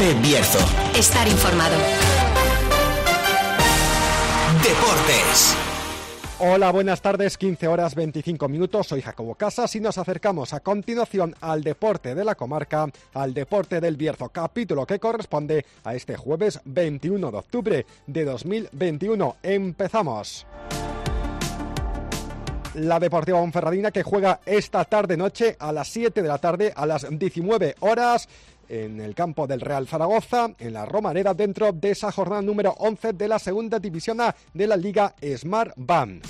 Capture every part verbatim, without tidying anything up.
F Bierzo. Estar informado. Deportes. Hola, buenas tardes, quince horas veinticinco minutos, soy Jacobo Casas y nos acercamos a continuación al deporte de la comarca, al deporte del Bierzo, capítulo que corresponde a este jueves veintiuno de octubre de dos mil veintiuno. Empezamos. La Deportiva Ponferradina que juega esta tarde-noche a las siete de la tarde, a las diecinueve horas, en el campo del Real Zaragoza, en la Romareda, dentro de esa jornada número once de la segunda división A de la Liga Smart Band.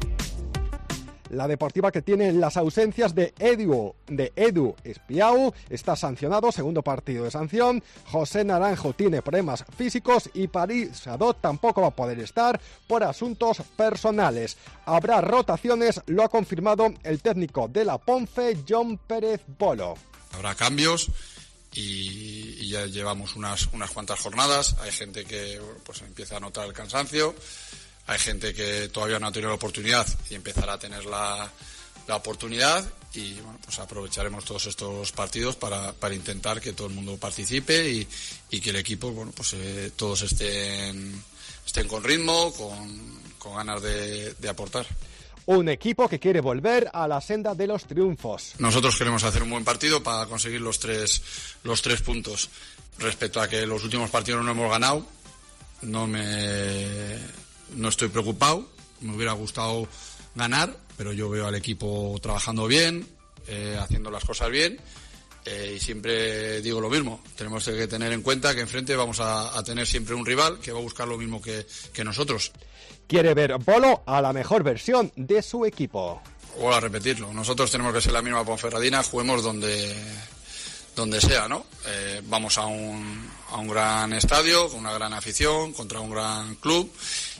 La Deportiva que tiene las ausencias de Edu, de Edu Espiau, está sancionado, segundo partido de sanción. José Naranjo tiene problemas físicos y París Sadot tampoco va a poder estar por asuntos personales. Habrá rotaciones, lo ha confirmado el técnico de la Ponfe, John Pérez Bolo. Habrá cambios. Y, y ya llevamos unas, unas cuantas jornadas. Hay gente que pues empieza a notar el cansancio, hay gente que todavía no ha tenido la oportunidad y empezará a tener la, la oportunidad y bueno, pues aprovecharemos todos estos partidos para, para intentar que todo el mundo participe y, y que el equipo, bueno, pues eh, todos estén, estén con ritmo, con, con ganas de, de aportar. Un equipo que quiere volver a la senda de los triunfos. Nosotros queremos hacer un buen partido para conseguir los tres, los tres puntos. Respecto a que los últimos partidos no hemos ganado, no me, no estoy preocupado. Me hubiera gustado ganar, pero yo veo al equipo trabajando bien, eh, haciendo las cosas bien. Eh, y siempre digo lo mismo, tenemos que tener en cuenta que enfrente vamos a, a tener siempre un rival que va a buscar lo mismo que, que nosotros. Quiere ver Bolo a la mejor versión de su equipo. Vuelvo a repetirlo, nosotros tenemos que ser la misma Ponferradina, juguemos donde, donde sea, ¿no? Eh, vamos a un, a un gran estadio, con una gran afición, contra un gran club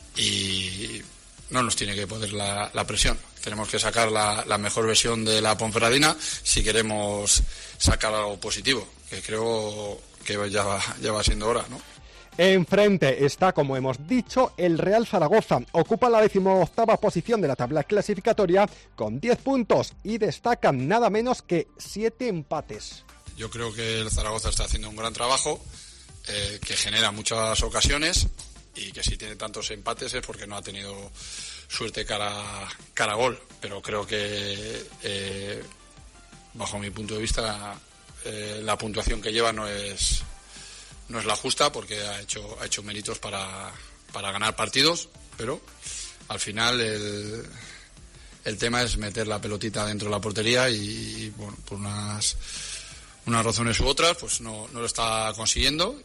y no nos tiene que poner la, la presión. Tenemos que sacar la, la mejor versión de la Ponferradina si queremos sacar algo positivo, que creo que ya va, ya va siendo hora, ¿no? Enfrente está, como hemos dicho, el Real Zaragoza. Ocupa la decimoctava posición de la tabla clasificatoria con diez puntos y destacan nada menos que siete empates. Yo creo que el Zaragoza está haciendo un gran trabajo, eh, que genera muchas ocasiones y que si tiene tantos empates es porque no ha tenido suerte cara, cara a gol. Pero creo que, eh, bajo mi punto de vista, eh, la puntuación que lleva no es... No es la justa porque ha hecho ha hecho méritos para, para ganar partidos, pero al final el, el tema es meter la pelotita dentro de la portería y, y bueno, por unas, unas razones u otras, pues no, no lo está consiguiendo.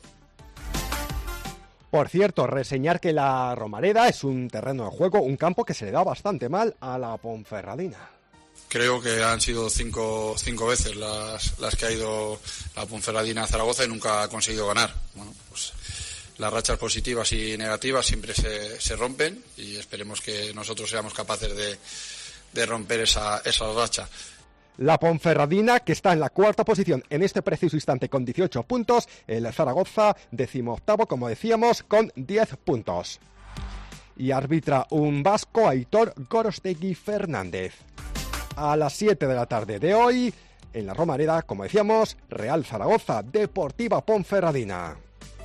Por cierto, reseñar que la Romareda es un terreno de juego, un campo que se le da bastante mal a la Ponferradina. Creo que han sido cinco, cinco veces las, las que ha ido la Ponferradina a Zaragoza y nunca ha conseguido ganar. Bueno, pues las rachas positivas y negativas siempre se, se rompen y esperemos que nosotros seamos capaces de, de romper esa, esa racha. La Ponferradina, que está en la cuarta posición en este preciso instante con dieciocho puntos, el Zaragoza decimoctavo, como decíamos, con diez puntos. Y arbitra un vasco, Aitor Gorostegui Fernández. A las siete de la tarde de hoy, en la Romareda, como decíamos, Real Zaragoza, Deportiva Ponferradina.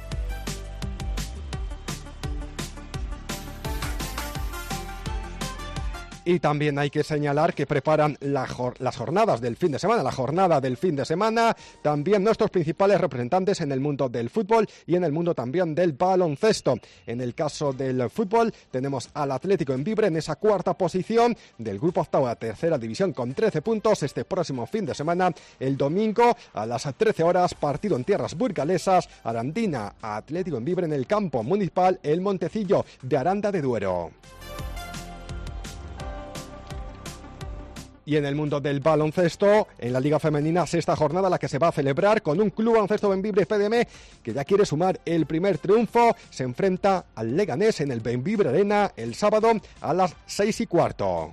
Y también hay que señalar que preparan la jor- las jornadas del fin de semana, la jornada del fin de semana, también nuestros principales representantes en el mundo del fútbol y en el mundo también del baloncesto. En el caso del fútbol tenemos al Atlético en Vibre en esa cuarta posición del grupo octavo de tercera división con trece puntos. Este próximo fin de semana, el domingo a las trece horas, partido en tierras burgalesas, Arandina Atlético en Vibre en el campo municipal El Montecillo de Aranda de Duero. Y en el mundo del baloncesto, en la Liga Femenina, sexta jornada, la que se va a celebrar con un Club Baloncesto Benvibre P D M que ya quiere sumar el primer triunfo. Se enfrenta al Leganés en el Benvibre Arena el sábado a las seis y cuarto.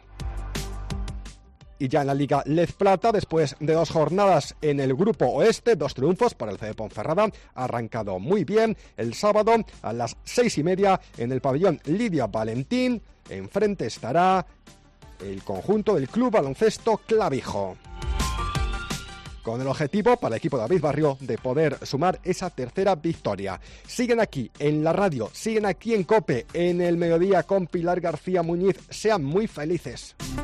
Y ya en la Liga Lez Plata, después de dos jornadas en el Grupo Oeste, dos triunfos para el C D Ponferrada, ha arrancado muy bien el sábado a las seis y media en el pabellón Lidia Valentín. Enfrente estará el conjunto del Club Baloncesto Clavijo. con el objetivo para el equipo de David Barrio de poder sumar esa tercera victoria. Siguen aquí en la radio, siguen aquí en COPE, en el mediodía con Pilar García Muñiz. Sean muy felices.